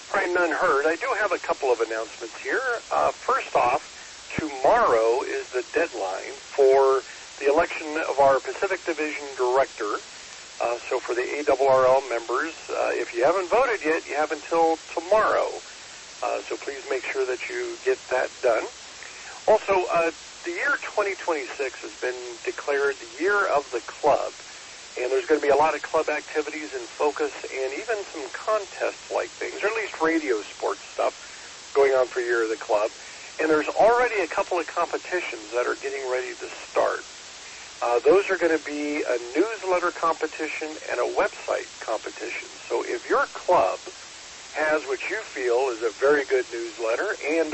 All right, none heard. I do have a couple of announcements here. First off, tomorrow is the deadline for the election of our Pacific Division Director. So for the ARRL members, if you haven't voted yet, you have until tomorrow. So please make sure that you get that done. Also, the year 2026 has been declared the year of the club. And there's going to be a lot of club activities in focus and even some contest-like things, or at least radio sports stuff going on for Year of the Club. And there's already a couple of competitions that are getting ready to start. Those are going to be a newsletter competition and a website competition. So if your club has what you feel is a very good newsletter and